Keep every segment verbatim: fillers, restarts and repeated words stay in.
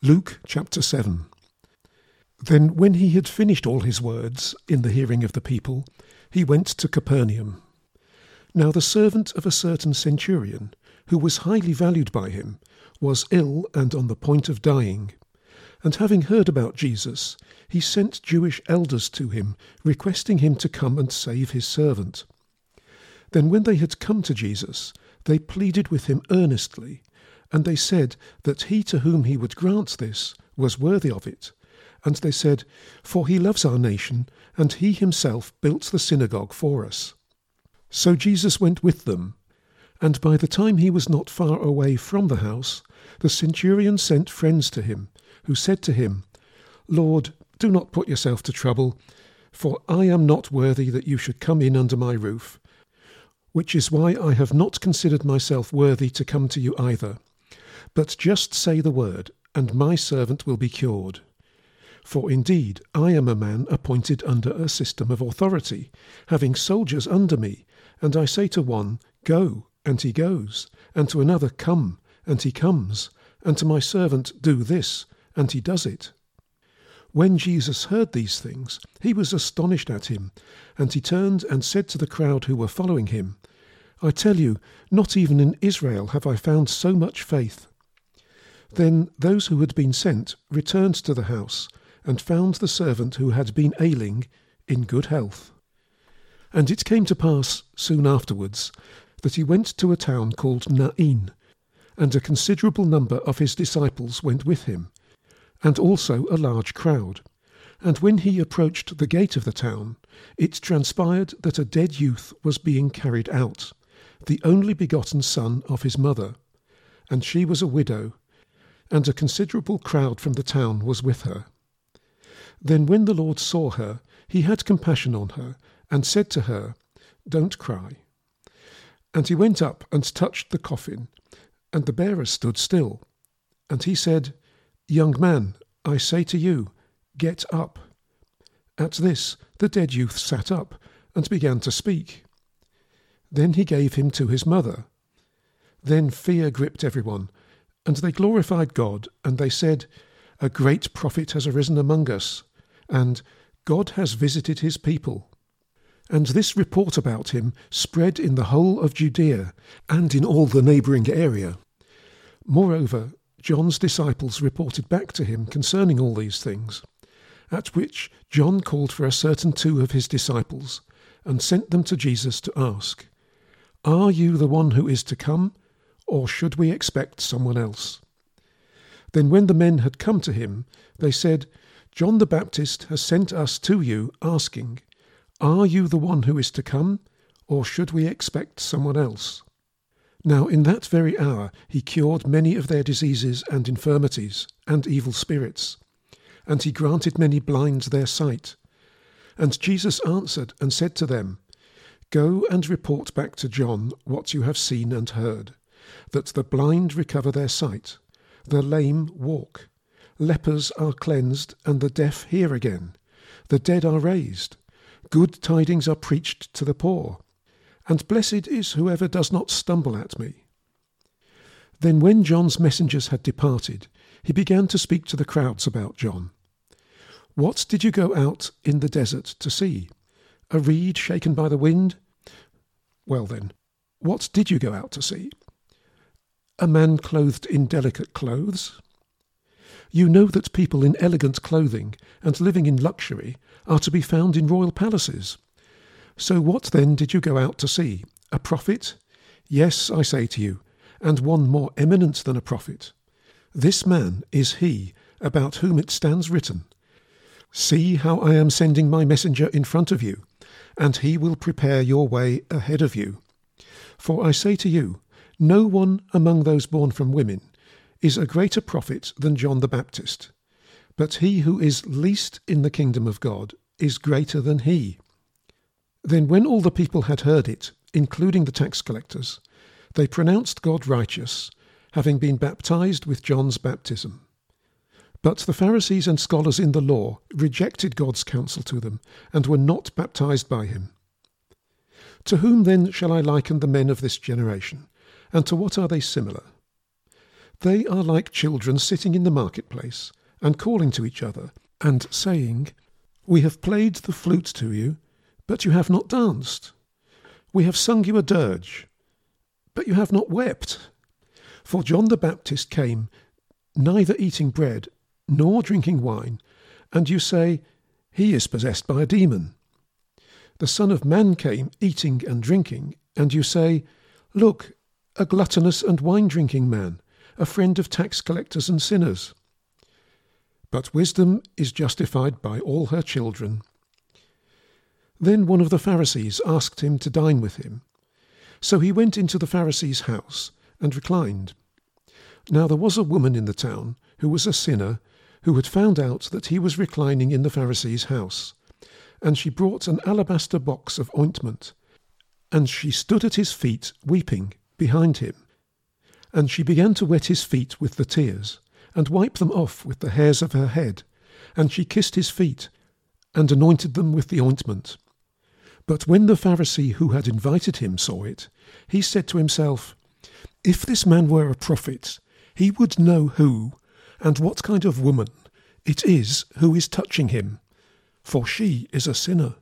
Luke chapter seven. Then when he had finished all his words in the hearing of the people, he went to Capernaum. Now the servant of a certain centurion, who was highly valued by him, was ill and on the point of dying. And having heard about Jesus, he sent Jewish elders to him, requesting him to come and save his servant. Then when they had come to Jesus, they pleaded with him earnestly, and they said that he to whom he would grant this was worthy of it. And they said, For he loves our nation, and he himself built the synagogue for us. So Jesus went with them, and by the time he was not far away from the house, the centurion sent friends to him, who said to him, Lord, do not put yourself to trouble, for I am not worthy that you should come in under my roof, which is why I have not considered myself worthy to come to you either. But just say the word, and my servant will be cured. For indeed I am a man appointed under a system of authority, having soldiers under me, and I say to one, Go, and he goes, and to another, Come, and he comes, and to my servant, Do this, and he does it. When Jesus heard these things, he was astonished at him, and he turned and said to the crowd who were following him, I tell you, not even in Israel have I found so much faith. Then those who had been sent returned to the house, and found the servant who had been ailing in good health. And it came to pass soon afterwards that he went to a town called Nain, and a considerable number of his disciples went with him, and also a large crowd. And when he approached the gate of the town, it transpired that a dead youth was being carried out, the only begotten son of his mother, and she was a widow, and a considerable crowd from the town was with her. Then when the Lord saw her, he had compassion on her, and said to her, Don't cry. And he went up and touched the coffin, and the bearer stood still. And he said, Young man, I say to you, get up. At this the dead youth sat up, and began to speak. Then he gave him to his mother. Then fear gripped everyone, and they glorified God, and they said, A great prophet has arisen among us, and God has visited his people. And this report about him spread in the whole of Judea, and in all the neighbouring area. Moreover, John's disciples reported back to him concerning all these things, at which John called for a certain two of his disciples, and sent them to Jesus to ask, Are you the one who is to come, or should we expect someone else? Then when the men had come to him, they said, John the Baptist has sent us to you, asking, Are you the one who is to come, or should we expect someone else? Now in that very hour he cured many of their diseases and infirmities, and evil spirits, and he granted many blind their sight. And Jesus answered and said to them, Go and report back to John what you have seen and heard, that the blind recover their sight, the lame walk, lepers are cleansed, and the deaf hear again, the dead are raised, good tidings are preached to the poor, and blessed is whoever does not stumble at me. Then when John's messengers had departed, he began to speak to the crowds about John. What did you go out in the desert to see? A reed shaken by the wind? Well then, what did you go out to see? A man clothed in delicate clothes? You know that people in elegant clothing and living in luxury are to be found in royal palaces. So what then did you go out to see? A prophet? Yes, I say to you, and one more eminent than a prophet. This man is he about whom it stands written, See how I am sending my messenger in front of you, and he will prepare your way ahead of you. For I say to you, no one among those born from women is a greater prophet than John the Baptist, but he who is least in the kingdom of God is greater than he. Then when all the people had heard it, including the tax collectors, they pronounced God righteous, having been baptized with John's baptism. But the Pharisees and scholars in the law rejected God's counsel to them, and were not baptized by him. To whom then shall I liken the men of this generation, and to what are they similar? They are like children sitting in the marketplace, and calling to each other, and saying, We have played the flute to you, but you have not danced. We have sung you a dirge, but you have not wept. For John the Baptist came, neither eating bread nor drinking wine, and you say, He is possessed by a demon. The Son of Man came eating and drinking, and you say, Look, a gluttonous and wine-drinking man, a friend of tax collectors and sinners. But wisdom is justified by all her children. Then one of the Pharisees asked him to dine with him. So he went into the Pharisee's house and reclined. Now there was a woman in the town who was a sinner, who had found out that he was reclining in the Pharisee's house. And she brought an alabaster box of ointment, and she stood at his feet weeping behind him. And she began to wet his feet with the tears, and wipe them off with the hairs of her head. And she kissed his feet, and anointed them with the ointment. But when the Pharisee who had invited him saw it, he said to himself, If this man were a prophet, he would know who, and what kind of woman it is who is touching him, for she is a sinner.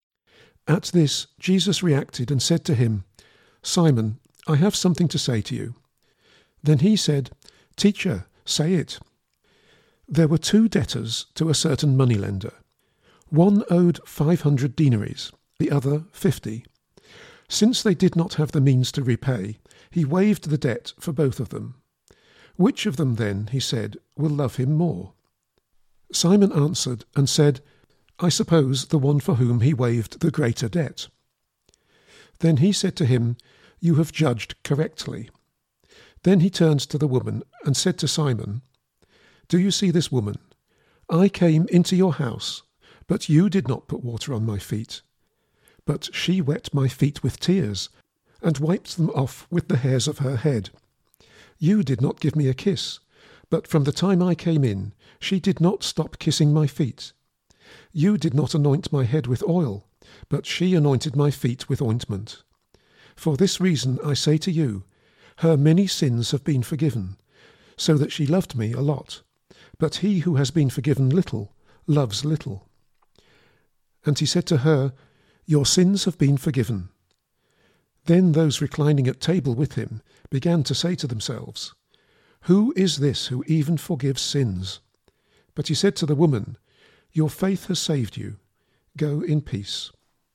At this Jesus reacted and said to him, Simon, I have something to say to you. Then he said, Teacher, say it. There were two debtors to a certain moneylender. One owed five hundred denaries, the other fifty. Since they did not have the means to repay, he waived the debt for both of them. Which of them then, he said, will love him more? Simon answered and said, I suppose the one for whom he waived the greater debt. Then he said to him, You have judged correctly. Then he turned to the woman and said to Simon, Do you see this woman? I came into your house, but you did not put water on my feet. But she wet my feet with tears, and wiped them off with the hairs of her head. You did not give me a kiss, but from the time I came in, she did not stop kissing my feet. You did not anoint my head with oil, but she anointed my feet with ointment. For this reason I say to you, her many sins have been forgiven, so that she loved me a lot. But he who has been forgiven little loves little. And he said to her, Your sins have been forgiven. Then those reclining at table with him began to say to themselves, Who is this who even forgives sins? But he said to the woman, Your faith has saved you. Go in peace.